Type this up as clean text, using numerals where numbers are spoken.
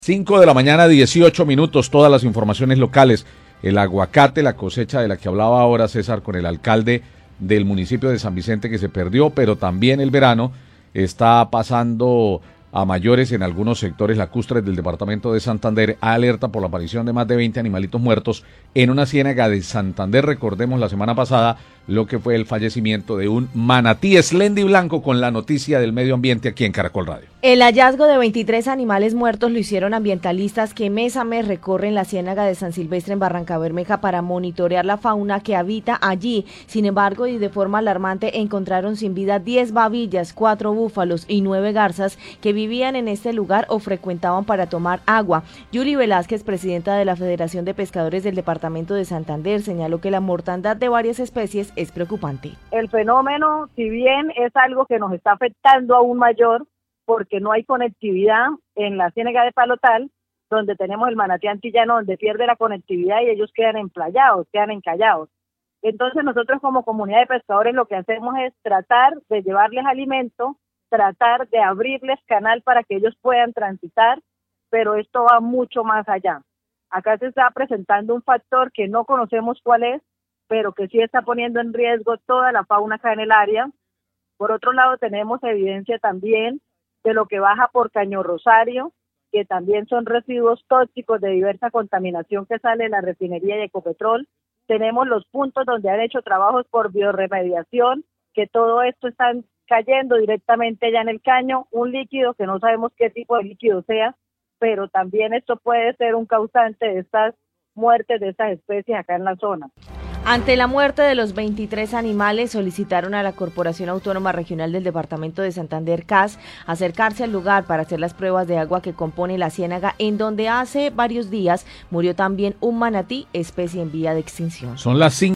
5 de la mañana, 18 minutos, todas las informaciones locales. El aguacate, la cosecha de la que hablaba ahora César con el alcalde del municipio de San Vicente que se perdió, pero también el verano está pasando a mayores en algunos sectores lacustres del departamento de Santander. Alerta por la aparición de más de 20 animalitos muertos en una ciénaga de Santander. Recordemos la semana pasada lo que fue el fallecimiento de un manatí eslendi blanco con la noticia del medio ambiente aquí en Caracol Radio. El hallazgo de 23 animales muertos lo hicieron ambientalistas que mes a mes recorren la ciénaga de San Silvestre en Barrancabermeja para monitorear la fauna que habita allí. Sin embargo, y de forma alarmante, encontraron sin vida 10 babillas, 4 búfalos y 9 garzas que vivían en este lugar o frecuentaban para tomar agua. Yuri Velázquez, presidenta de la Federación de Pescadores del Departamento de Santander, señaló que la mortandad de varias especies es preocupante. El fenómeno, si bien es algo que nos está afectando aún mayor, porque no hay conectividad en la ciénaga de Palotal, donde tenemos el manatí antillano, donde pierde la conectividad y ellos quedan emplayados, quedan encallados. Entonces nosotros como comunidad de pescadores lo que hacemos es tratar de llevarles alimento, tratar de abrirles canal para que ellos puedan transitar, pero esto va mucho más allá. Acá se está presentando un factor que no conocemos cuál es, pero que sí está poniendo en riesgo toda la fauna acá en el área. Por otro lado, tenemos evidencia también de lo que baja por Caño Rosario, que también son residuos tóxicos de diversa contaminación que sale de la refinería de Ecopetrol. Tenemos los puntos donde han hecho trabajos por biorremediación, que todo esto está cayendo directamente allá en el caño, un líquido que no sabemos qué tipo de líquido sea, pero también esto puede ser un causante de estas muertes de estas especies acá en la zona. Ante la muerte de los 23 animales, solicitaron a la Corporación Autónoma Regional del Departamento de Santander, CAS, acercarse al lugar para hacer las pruebas de agua que compone la ciénaga, en donde hace varios días murió también un manatí, especie en vía de extinción. Son las 5.